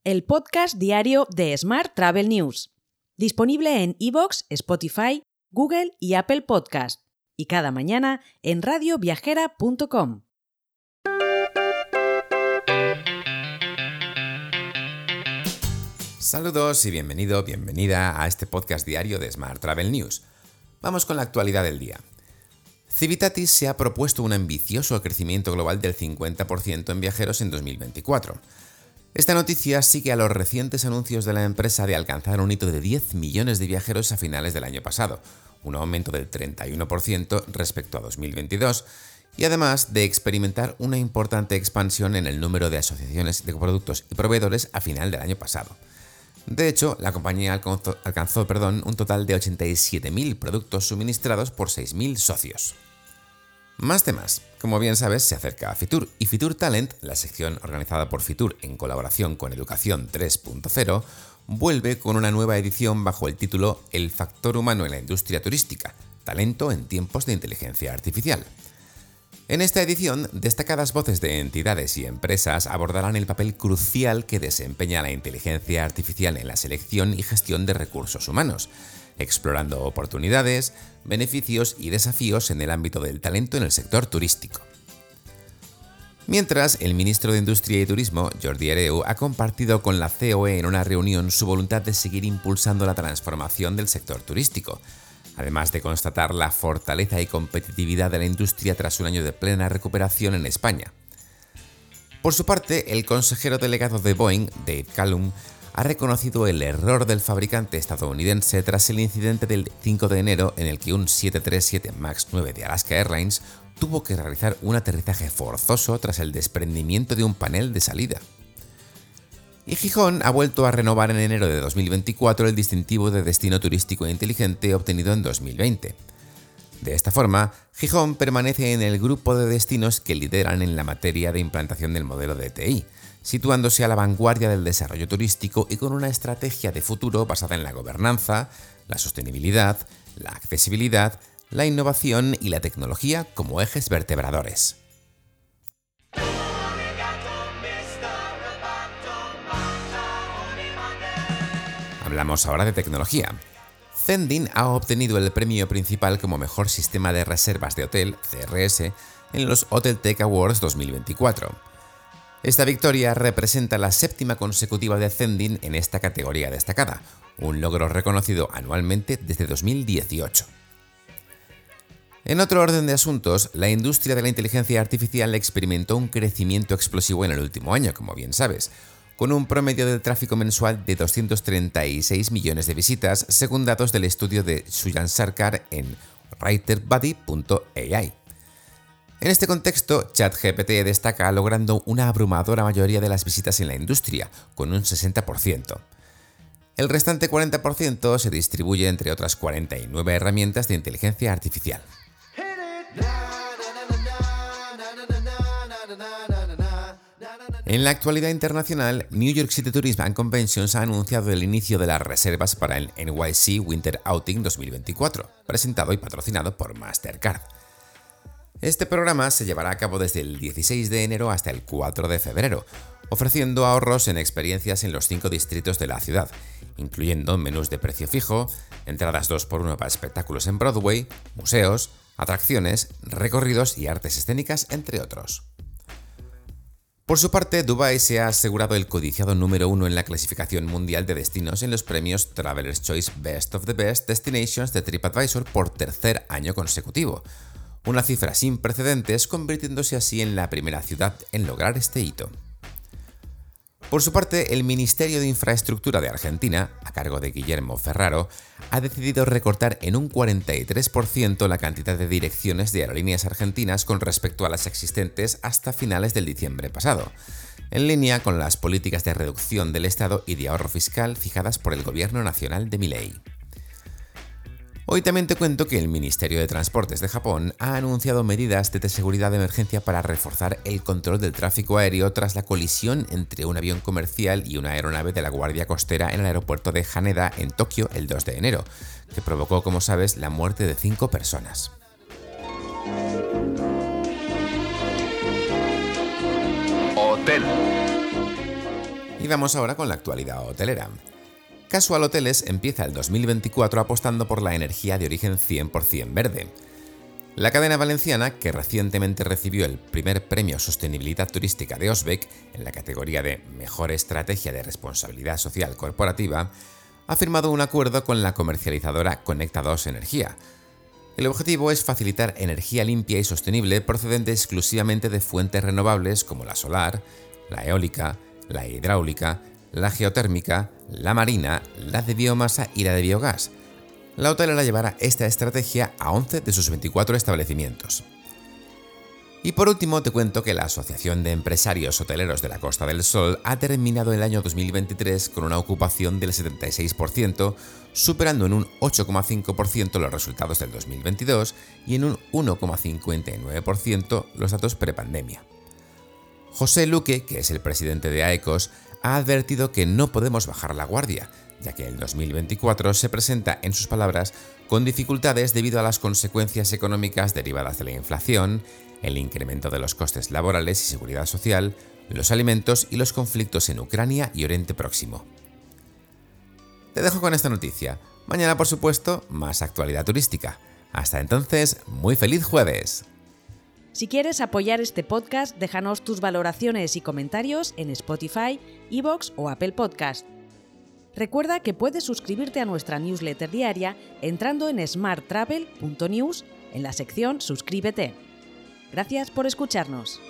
el podcast diario de Smart Travel News, disponible en iVoox, Spotify, Google y Apple Podcast, y cada mañana en radioviajera.com. Saludos y bienvenida a este podcast diario de Smart Travel News. Vamos con la actualidad del día. Civitatis se ha propuesto un ambicioso crecimiento global del 50% en viajeros en 2024. Esta noticia sigue a los recientes anuncios de la empresa de alcanzar un hito de 10 millones de viajeros a finales del año pasado, un aumento del 31% respecto a 2022, y además de experimentar una importante expansión en el número de asociaciones de productos y proveedores a final del año pasado. De hecho, la compañía alcanzó un total de 87.000 productos suministrados por 6.000 socios. Más temas. Como bien sabes, se acerca a Fitur y Fitur Talent, la sección organizada por Fitur en colaboración con Educación 3.0, vuelve con una nueva edición bajo el título El factor humano en la industria turística, talento en tiempos de inteligencia artificial. En esta edición, destacadas voces de entidades y empresas abordarán el papel crucial que desempeña la inteligencia artificial en la selección y gestión de recursos humanos, explorando oportunidades, beneficios y desafíos en el ámbito del talento en el sector turístico. Mientras, el ministro de Industria y Turismo, Jordi Hereu, ha compartido con la COE en una reunión su voluntad de seguir impulsando la transformación del sector turístico, además de constatar la fortaleza y competitividad de la industria tras un año de plena recuperación en España. Por su parte, el consejero delegado de Boeing, Dave Calhoun, ha reconocido el error del fabricante estadounidense tras el incidente del 5 de enero en el que un 737 MAX 9 de Alaska Airlines tuvo que realizar un aterrizaje forzoso tras el desprendimiento de un panel de salida. Y Gijón ha vuelto a renovar en enero de 2024 el distintivo de destino turístico inteligente obtenido en 2020. De esta forma, Gijón permanece en el grupo de destinos que lideran en la materia de implantación del modelo de TI, situándose a la vanguardia del desarrollo turístico y con una estrategia de futuro basada en la gobernanza, la sostenibilidad, la accesibilidad, la innovación y la tecnología como ejes vertebradores. Hablamos ahora de tecnología. Zendin ha obtenido el premio principal como mejor sistema de reservas de hotel, CRS, en los Hotel Tech Awards 2024. Esta victoria representa la 7ª consecutiva de Zendin en esta categoría destacada, un logro reconocido anualmente desde 2018. En otro orden de asuntos, la industria de la inteligencia artificial experimentó un crecimiento explosivo en el último año, como bien sabes, con un promedio de tráfico mensual de 236 millones de visitas, según datos del estudio de Sujan Sarkar en writerbuddy.ai. En este contexto, ChatGPT destaca logrando una abrumadora mayoría de las visitas en la industria, con un 60%. El restante 40% se distribuye entre otras 49 herramientas de inteligencia artificial. En la actualidad internacional, New York City Tourism and Conventions ha anunciado el inicio de las reservas para el NYC Winter Outing 2024, presentado y patrocinado por Mastercard. Este programa se llevará a cabo desde el 16 de enero hasta el 4 de febrero, ofreciendo ahorros en experiencias en los 5 distritos de la ciudad, incluyendo menús de precio fijo, entradas 2x1 para espectáculos en Broadway, museos, atracciones, recorridos y artes escénicas, entre otros. Por su parte, Dubái se ha asegurado el codiciado número 1 en la clasificación mundial de destinos en los premios Traveler's Choice Best of the Best Destinations de TripAdvisor por tercer año consecutivo, una cifra sin precedentes, convirtiéndose así en la primera ciudad en lograr este hito. Por su parte, el Ministerio de Infraestructura de Argentina, a cargo de Guillermo Ferraro, ha decidido recortar en un 43% la cantidad de direcciones de aerolíneas argentinas con respecto a las existentes hasta finales del diciembre pasado, en línea con las políticas de reducción del Estado y de ahorro fiscal fijadas por el Gobierno Nacional de Milei. Hoy también te cuento que el Ministerio de Transportes de Japón ha anunciado medidas de seguridad de emergencia para reforzar el control del tráfico aéreo tras la colisión entre un avión comercial y una aeronave de la Guardia Costera en el aeropuerto de Haneda, en Tokio, el 2 de enero, que provocó, como sabes, la muerte de 5 personas. Hotel. vamos ahora con la actualidad hotelera. Casual Hoteles empieza el 2024 apostando por la energía de origen 100% verde. La cadena valenciana, que recientemente recibió el primer premio Sostenibilidad Turística de OSBEC en la categoría de Mejor Estrategia de Responsabilidad Social Corporativa, ha firmado un acuerdo con la comercializadora Conecta2 Energía. El objetivo es facilitar energía limpia y sostenible procedente exclusivamente de fuentes renovables como la solar, la eólica, la hidráulica, la geotérmica, la marina, la de biomasa y la de biogás. La hotelera llevará esta estrategia a 11 de sus 24 establecimientos. Y por último te cuento que la Asociación de Empresarios Hoteleros de la Costa del Sol ha terminado el año 2023 con una ocupación del 76%, superando en un 8,5% los resultados del 2022 y en un 1,59% los datos prepandemia. José Luque, que es el presidente de AECOS, ha advertido que no podemos bajar la guardia, ya que el 2024 se presenta, en sus palabras, con dificultades debido a las consecuencias económicas derivadas de la inflación, el incremento de los costes laborales y seguridad social, los alimentos y los conflictos en Ucrania y Oriente Próximo. Te dejo con esta noticia. Mañana, por supuesto, más actualidad turística. Hasta entonces, muy feliz jueves. Si quieres apoyar este podcast, déjanos tus valoraciones y comentarios en Spotify, iVoox o Apple Podcast. Recuerda que puedes suscribirte a nuestra newsletter diaria entrando en smarttravel.news en la sección Suscríbete. Gracias por escucharnos.